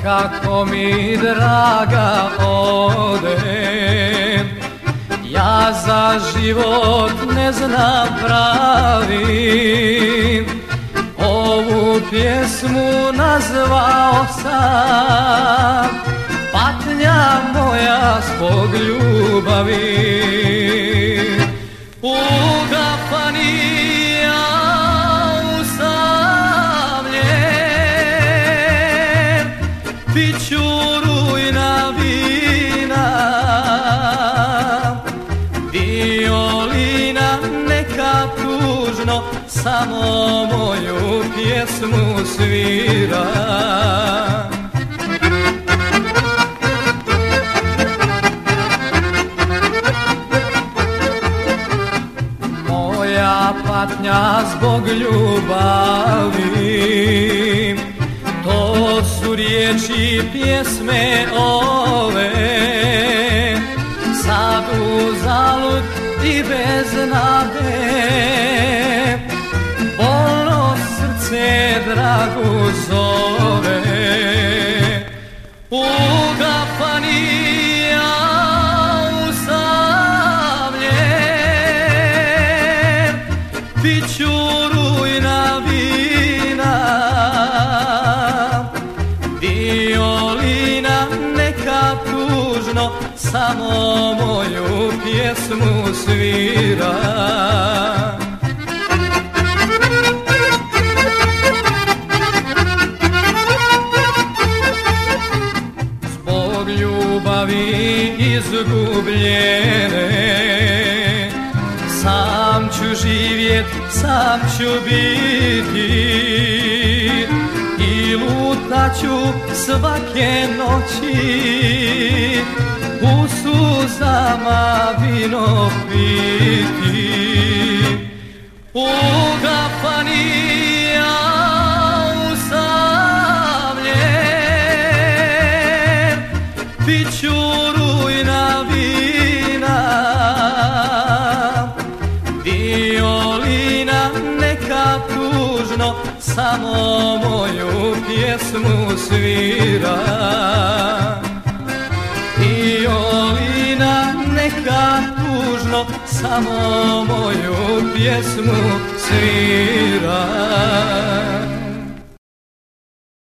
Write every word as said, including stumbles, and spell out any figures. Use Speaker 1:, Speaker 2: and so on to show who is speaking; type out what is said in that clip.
Speaker 1: kako mi draga ode. Ja za život ne znam pravi, ovu pjesmu nazvao sam Patnja moja zbog ljubavi. Ugapanija usamljen, piću rujna vina, violina neka tužno samo moju pjesmu svira. Moja patnja zbog ljubavi, to su riječi pjesme ove. Sad uzalud i bez nade, bolno srce dragu zove. Ugapanija usamljen, piću rujna vina, violina neka tužno samo moju pjesmu svira. Zbog ljubavi izgubljene, sam ću živjet, sam ću biti i lutaću svake noći, u suzama vino piti. Ugapanija usamljen, piću rujna vina, violina neka tužno samo moju pjesmu svira. Violina neka tužno samo moju pjesmu svira.